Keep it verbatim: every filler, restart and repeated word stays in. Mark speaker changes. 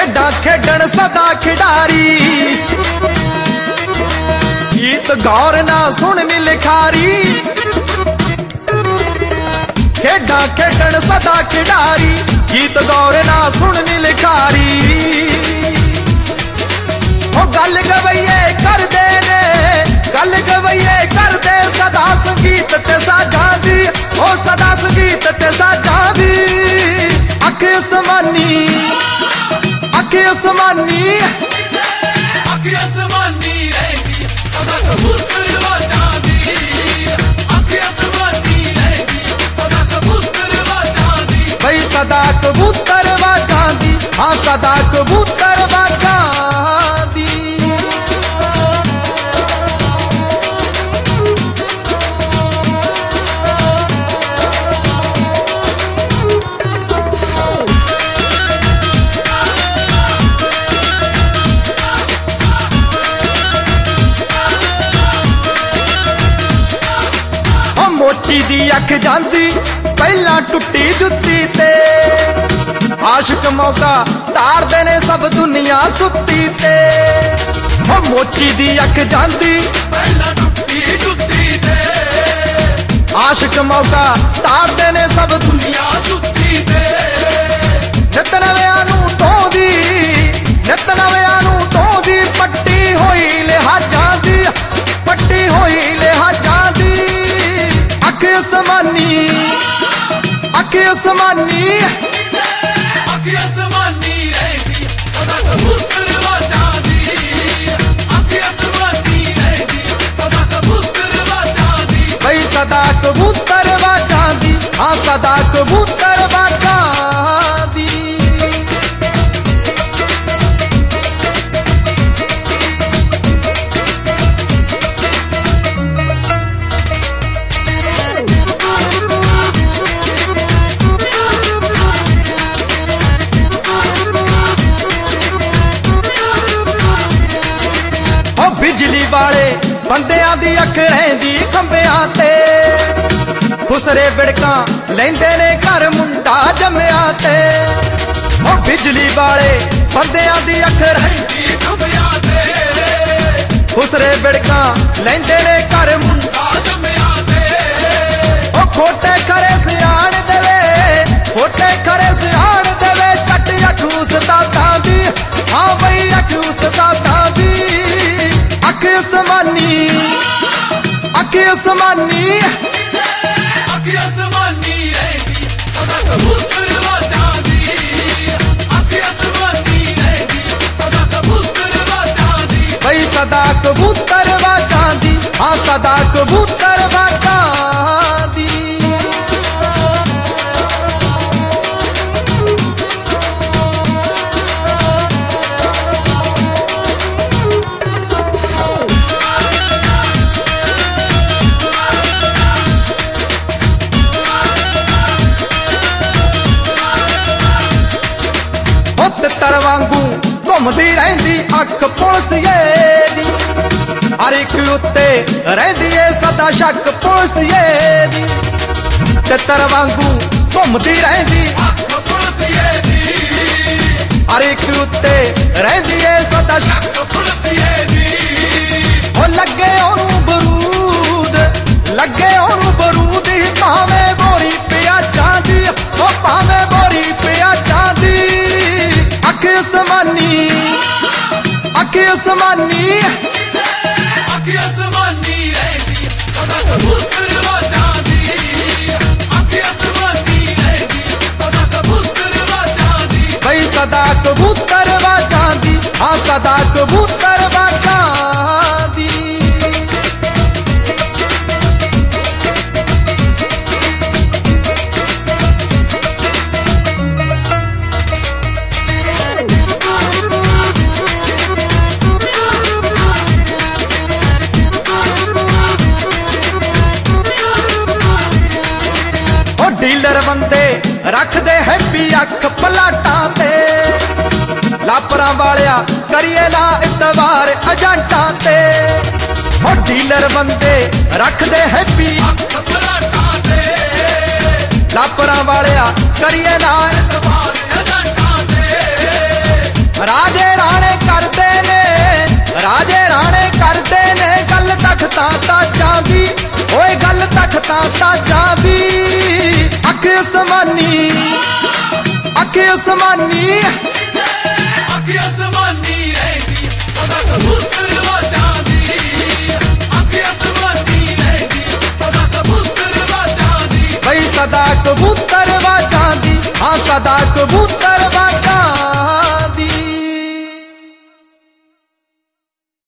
Speaker 1: खेडां खेडण सदा खिडारी गीत गौर ना सुन नी लिखारी खेडां खेडण सदा खिडारी गीत गौर ना सुन नी लिखारी ओ गल गवैये करदे ने गल गवैये करदे सदा संगीत ते साजां दी ओ सदा संगीत ते साजां दी अख असमानी अख असमानी
Speaker 2: अख असमानी रहंदी सदा कबूतर वाजां दी अख असमानी रहंदी सदा कबूतर वाजां दी
Speaker 1: भई सदा कबूतर वाजां दी हाँ सदा कबूतर वाजां दी मोची दी अख जांदी पहला टुट्टी जुत्ती ते आशिक मौका तारदे ने सब दुनिया सुत्ती ते ओ मोची दी अख जांदी
Speaker 2: पहला टुट्टी जुत्ती ते
Speaker 1: आशिक मौका तारदे ने सब दुनिया
Speaker 2: सुत्ती ते
Speaker 1: नित नव्यां नूं धोंदी नित नव्यां नूं धोंदी पट्टी होई लिहाजां दी पट्टी होई लिहाजां दी अख असमानी अख असमानी
Speaker 2: अख असमानी रहंदी सदा कबूतर वाजां दी अख असमानी रहंदी सदा कबूतर वाजां दी
Speaker 1: भई सदा कबूतर वाजां दी हाँ सदा कबूतर वाजां दी बिजली वाले बंदियां दी अख रहिंदी खंबियां ते खुसरे बिड़कां लैंदे ने घर मुंडा जम्मिया ते ओ बिजली वाले बंदियां दी अख रहिंदी
Speaker 2: खंबियां ते
Speaker 1: खुसरे बिड़कां लैंदे ने घर मुंडा
Speaker 2: जम्मिया ते
Speaker 1: ओ खोटे खरे सियाण देवे खोटे खरे सियाण देवे चट अख उस्तादां दी हाँ बई अख उस्तादां दी अख असमानी अख असमानी
Speaker 2: अख असमानी रहंदी सदा कबूतर वाजां दी अख असमानी रहंदी सदा कबूतर वाजां दी
Speaker 1: भई सदा कबूतर वाजां दी हाँ सदा कबूतर वाजां दी तर वांगू घूमदी रहिंदी अख पुलसिए दी हर एक उत्ते रहिंदी है सदा शक पुलसिए दी तर वांगू घूमदी रहिंदी
Speaker 2: अख पुलसिए दी
Speaker 1: हर एक उत्ते रहिंदी है सदा शक
Speaker 2: पुलसिए दी
Speaker 1: ओ लगे ओनू बरूद लगे ओनू बरूद ही भावें बोरी पिया जांदी ओ भावें बोरी पिया जांदी अख असमानी अख असमानी
Speaker 2: अख असमानी रहंदी सदा कबूतर वाजां दी अख असमानी रहंदी सदा कबूतर वाजां दी
Speaker 1: भई सदा कबूतर वाजां दी हाँ सदा कबूतर वाजां दी डीलर बंदे रखदे हैप्पी अख पलाटां ते लापरा वालिया करिए ना इतवार एजेंटां ते ओ डीलर बंदे रखदे हैप्पी
Speaker 2: अख पलाटां ते
Speaker 1: लापरा वालिया करिए ना
Speaker 2: इतवार एजेंटां ते
Speaker 1: तख्तां ताजां दी, ओए गल तख्तां ताजां दी। अख असमानी अख असमानी
Speaker 2: अख असमानी रहदी ओदा कबूतर वाजां दी। अख असमानी रहदी ओदा कबूतर वाजां दी।
Speaker 1: बई सदा कबूतर वाजां दी, हाँ सदा कबूतर